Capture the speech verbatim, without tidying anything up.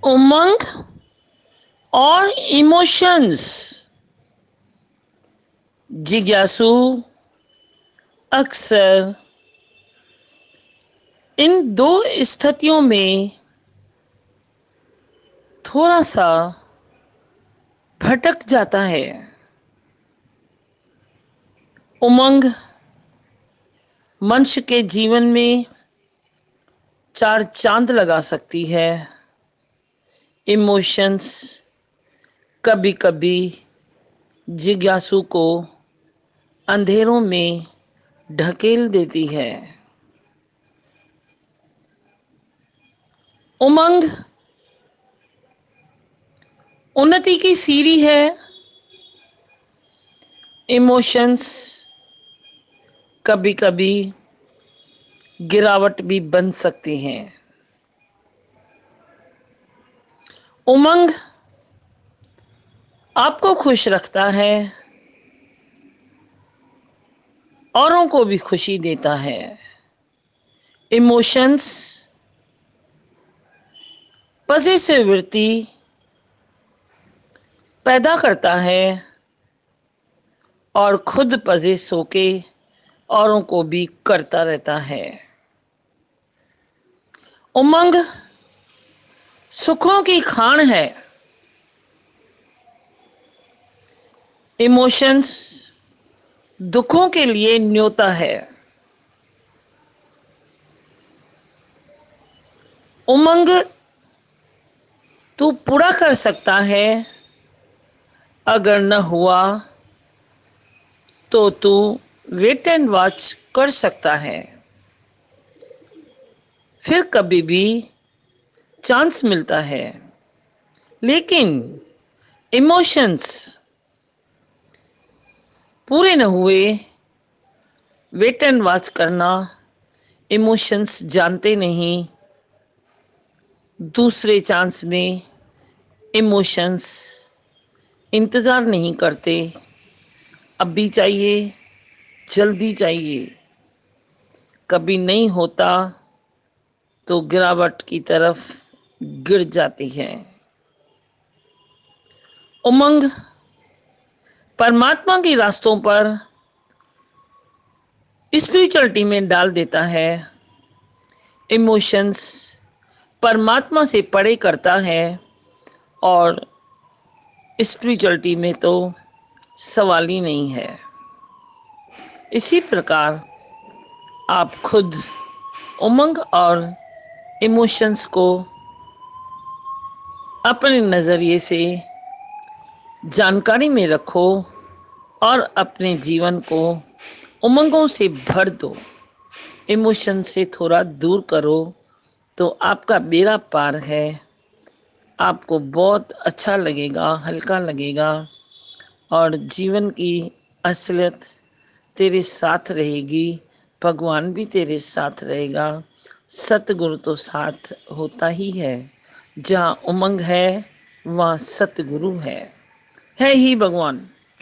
उमंग और इमोशंस। जिज्ञासु अक्सर इन दो स्थितियों में थोड़ा सा भटक जाता है। उमंग मनुष्य के जीवन में चार चांद लगा सकती है। इमोशंस कभी कभी जिज्ञासु को अंधेरों में ढकेल देती है। उमंग उन्नति की सीढ़ी है। इमोशंस कभी कभी गिरावट भी बन सकती हैं। उमंग आपको खुश रखता है, औरों को भी खुशी देता है। इमोशंस पॉजिटिविटी पैदा करता है और खुद पजेस होके औरों को भी करता रहता है। उमंग सुखों की खान है। इमोशंस दुखों के लिए न्योता है। उमंग तू पूरा कर सकता है, अगर न हुआ तो तू वेट एंड वॉच कर सकता है। फिर कभी भी चांस मिलता है। लेकिन इमोशंस पूरे न हुए, वेट एंड वॉच करना। इमोशंस जानते नहीं, दूसरे चांस में इमोशंस इंतज़ार नहीं करते। अभी चाहिए, जल्दी चाहिए। कभी नहीं होता तो गिरावट की तरफ गिर जाती है। उमंग परमात्मा के रास्तों पर स्पिरिचुअलिटी में डाल देता है। इमोशंस परमात्मा से परे करता है और स्पिरिचुअलिटी में तो सवाल ही नहीं है। इसी प्रकार आप खुद उमंग और इमोशंस को अपने नज़रिए से जानकारी में रखो और अपने जीवन को उमंगों से भर दो। इमोशन से थोड़ा दूर करो तो आपका बेड़ा पार है। आपको बहुत अच्छा लगेगा, हल्का लगेगा और जीवन की असलियत तेरे साथ रहेगी। भगवान भी तेरे साथ रहेगा। सतगुरु तो साथ होता ही है। जहाँ उमंग है वहाँ सतगुरु है है ही भगवान।